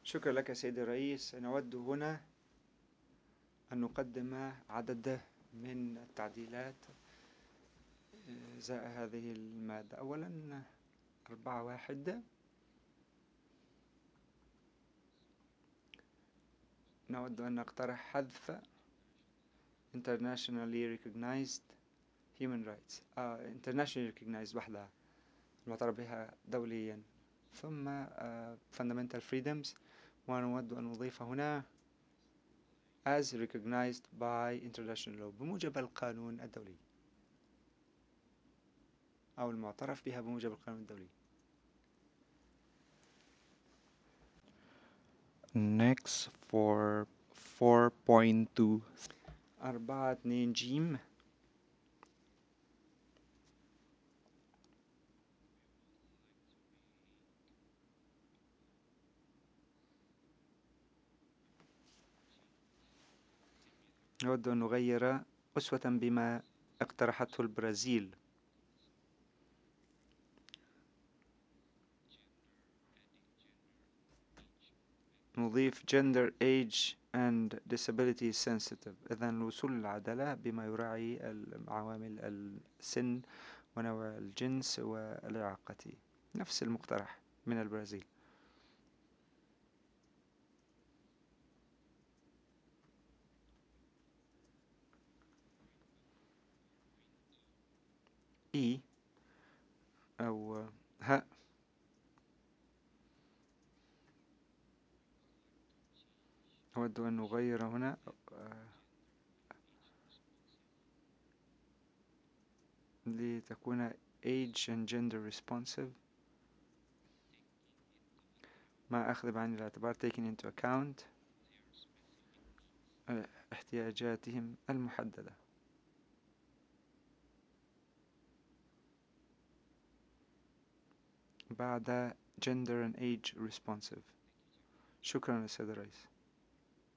شكرا لك سيدي الرئيس. نود هنا أن نقدم عدد من التعديلات إزاء هذه المادة. أولا 4.1 نود أن نقترح حذف internationally recognized human rights internationally recognized وحدها المعترف بها دوليا. ثم fundamental freedoms، ونود أن نضيف هنا as recognized by international law بموجب القانون الدولي أو المعترف بها بموجب القانون الدولي. Next for 4.2. 4.2 جيم. نود أن نغير أسوة بما اقترحته البرازيل. نضيف gender age and disability sensitive، إذن الوصول للعدالة بما يراعي عوامل السن ونوع الجنس والإعاقة، نفس المقترح من البرازيل. E أو ه أود أن نغير هنا لتكون age and gender responsive مع أخذ بعين الاعتبار taking into account احتياجاتهم المحددة. بعد gender and age responsive. شكرا للسيد الرئيس.